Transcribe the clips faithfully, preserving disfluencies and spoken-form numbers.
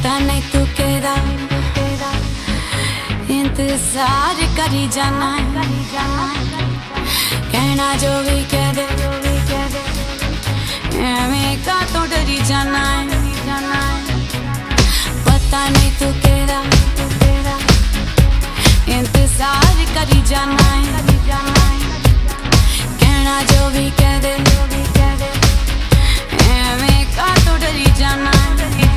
पता नहीं तू केदा इंतजार करी जाना, कहना जो भी कह दे एवें का तो डरी जाना है। पता नहीं तू केदा इंतजार करी जाना है, कहना जो भी कह दे एवें का तो डरी जाना है।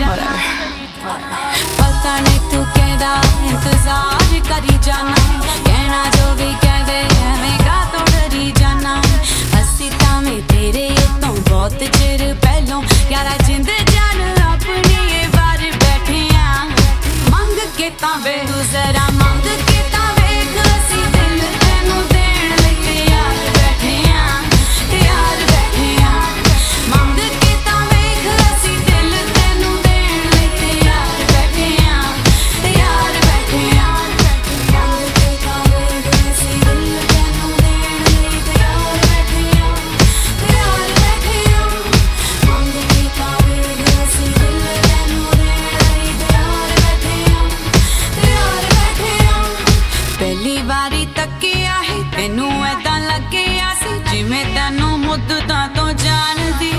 पता नहीं तू केदा इंतजार करी जाना है, कहना जो भी कह दे एवें का तो डरी जाना है। हसी तावें तेरे उतों बहुत चिर पहलों यारा जिंद जान अपनी ये बार बैठे आ मंग के तावे तू जरा मंग के तावे असी दिल तेनू देण लई तैयार बैठे आ तैयार बैठे आ मंग के तावे असी दिल तेनू देण लई तैयार बैठे आ तैयार बैठे आ मंग के तावे असी दिल तेनू देण लई तैयार बैठे आ तैयार बैठे आ मंग के तावे असी दिल तेनू देण लई तैयार बैठे आ तैयार बैठे आ। पहली बारी तकिया है तेनू ऐदां लगिया सी जिवें तैनू मुद्दतां तो जानदी,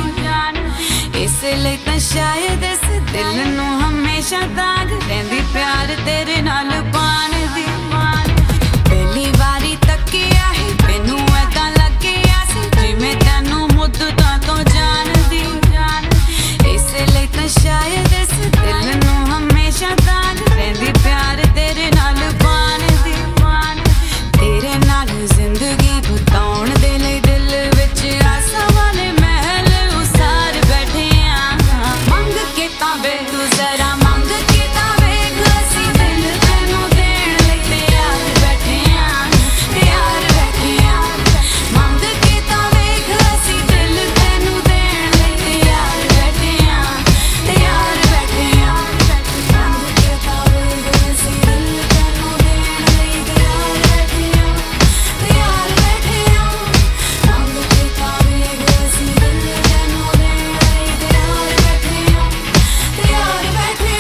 इसलिए तां शायद इस दिल नू हमेशा दाग रहिंदी प्यार तेरे नाल पाण दी। पहली बारी तकिया है तेनू ऐदां लगिया सी जिवें तैनू मुद्दतां तो जानदी, इसलिए तां शायद इस दिल नू हमेशा दाग रहिंदी प्यार तेरे नाल पाण दी। तेरे नाल जिंदगी बिताउण दे लई दिल विच आसां वाले महल उसार बैठे आ मंग के तावे तू जरा मंग के तावे असी दिल तेनू देण लई तैयार बैठे आ तैयार बैठे आ मंग के तावे असी दिल तेनू देण लई तैयार बैठे आ तैयार बैठे आ मंग के तावे असी दिल तेनू देण लई तैयार बैठे आ तैयार बैठे आ मंग के तावे असी दिल तेनू देण लई तैयार बैठे आ तैयार बैठे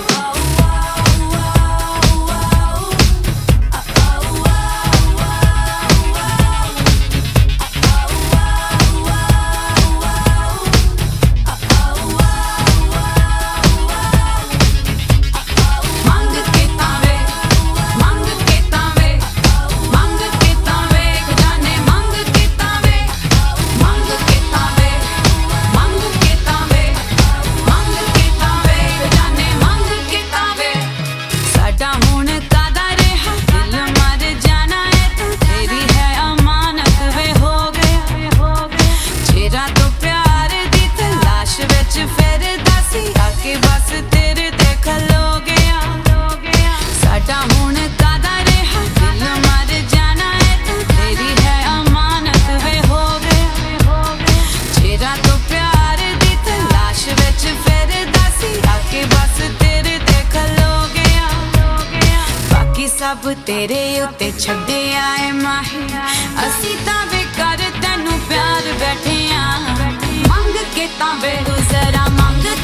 मंग के तावे मंग के तावे मंग के तावे जाने मंग के तावे मंग के तावे मंग के तावे मंग के तावे जाने मंग के तावे साडा हुण कादा रहा दिल मर जाना है तू तेरी है अमानत वे हो गया चेहरा तो प्यार दी तलाश विच फिरदा सी आके बस तेरे ते खलो गया साडा हुण कादा रहा दिल मर जाना है तू तेरी है अमानत वे हो गया चेहरा तो प्यार दी तलाश विच फिरदा सी आके बस तेरे ते खलो गया बाकी सब तेरे उत्ते छड्डे आए माही असी तावे कर तैनू प्यार बैठे आ मंग के तावे तू जरा मंग